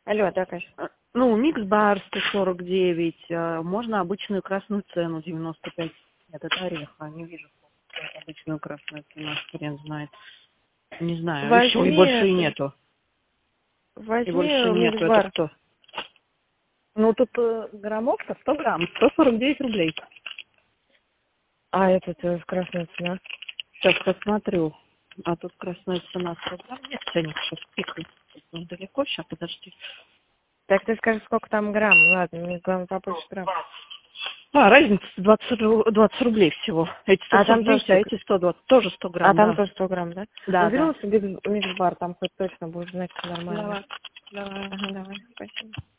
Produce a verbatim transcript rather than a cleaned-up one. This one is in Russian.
Алло, да, Кась. А, Ну, микс-бар сто сорок девять, а, можно обычную красную цену девяносто пять. Нет, это ореха, не вижу сколько обычную красную цену, хрен знает. Не знаю, и все, и Возьми, больше и это, нету. И возьми больше нету, это микс-бар. кто? Ну, тут э, граммовка сто грамм, сто сорок девять рублей. А этот э, красная цена. Сейчас посмотрю. А тут красная цена сто грамм. Нет, ценник сейчас пикает. Он далеко, сейчас, подожди. Так ты скажи, сколько там грамм. Ладно, мне главное побольше грамм. А, разница двадцать, ру- двадцать рублей всего. Эти сто А сорок там тоже девять, а столько. эти сто двадцать. Тоже сто А грамм, там да. тоже сто грамм, да? Да, Возьми да. лучше микс- микс-бар, там хоть точно будешь знать, что нормально. Давай, давай. Ага, давай, спасибо.